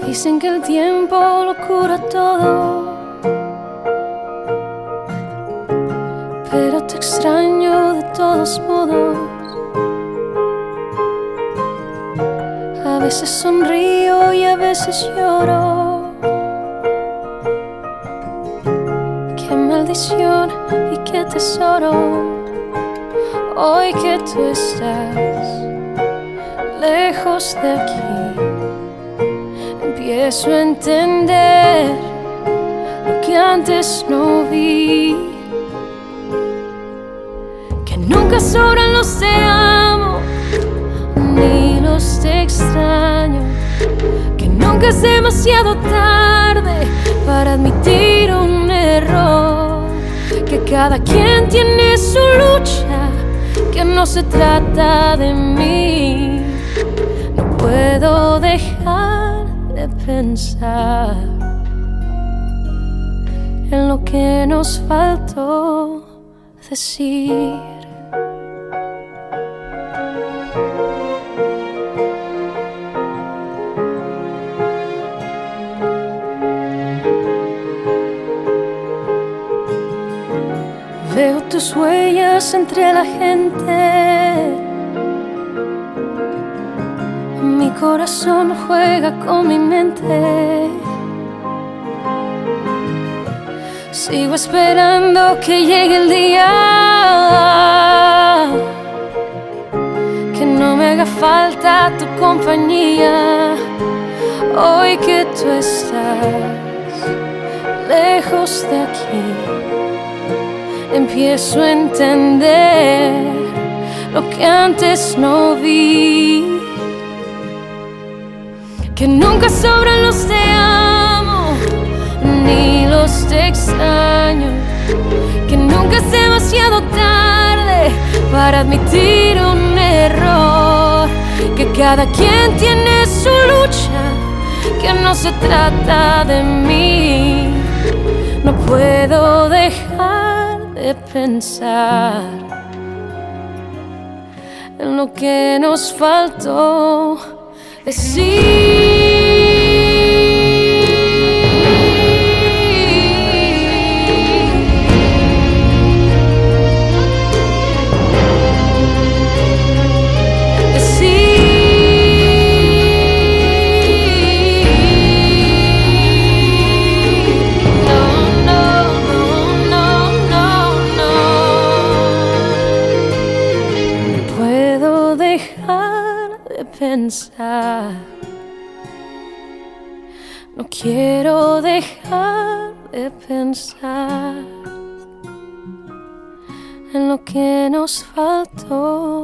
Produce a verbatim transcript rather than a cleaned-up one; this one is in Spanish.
Dicen que el tiempo lo cura todo, pero te extraño de todos modos. A veces sonrío y a veces lloro. Qué maldición y qué tesoro, hoy que tú estás lejos de aquí. Empiezo a entender lo que antes no vi, que nunca sobran los te amo ni los te extraño, que nunca es demasiado tarde para admitir un error, que cada quien tiene su lucha, que no se trata de mí. No puedo dejar de pensar en lo que nos faltó decir. Veo tus huellas entre la gente. Mi corazón juega con mi mente. Sigo esperando que llegue el día, que no me haga falta tu compañía. Hoy que tú estás lejos de aquí, empiezo a entender lo que antes no vi, que nunca sobran los te amo ni los te extraño, que nunca es demasiado tarde para admitir un error, que cada quien tiene su lucha, que no se trata de mí. No puedo dejar de pensar en lo que nos faltó decir. Pensar, no quiero dejar de pensar en lo que nos faltó